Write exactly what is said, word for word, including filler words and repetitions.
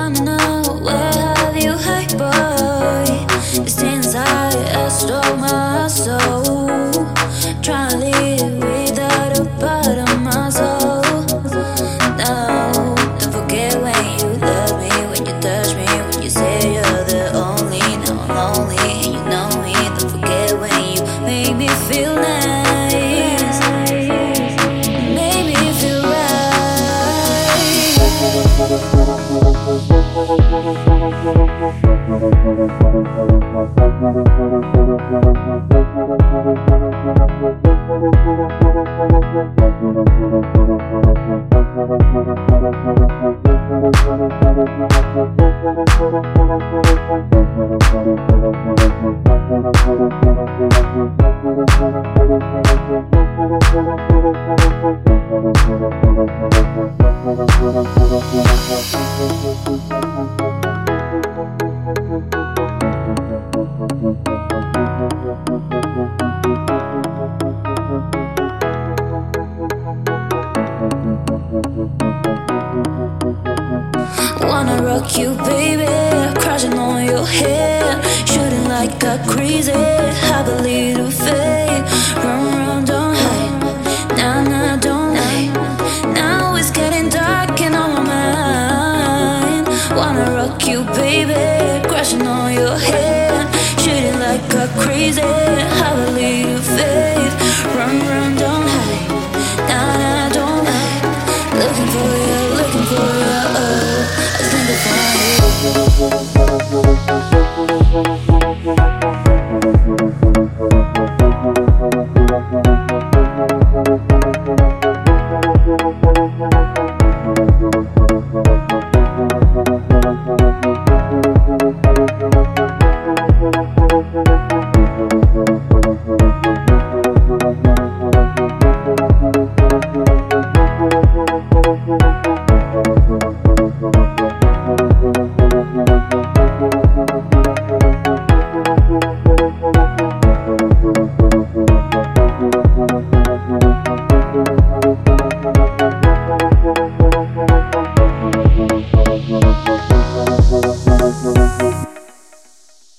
wanna know where have you hid, boy? It's inside, I stole my soul. Trying to live without a part of my soul. No, don't forget when you love me, when you touch me, when you say you're the only. Now I'm lonely and you know me. Don't forget when you make me feel nice, make me feel wanna rock you, baby, crashing on your head, shooting like a crazy. Have a little faith, run, run, don't hide. Nah, nah, don't lie. Now it's getting dark and on my mind. Wanna rock you, baby, crashing on your head, shooting like a crazy. Have a little faith, run, run, don't hide. Nah, nah, don't lie. Looking for you, looking for you. Oh, I think I found you.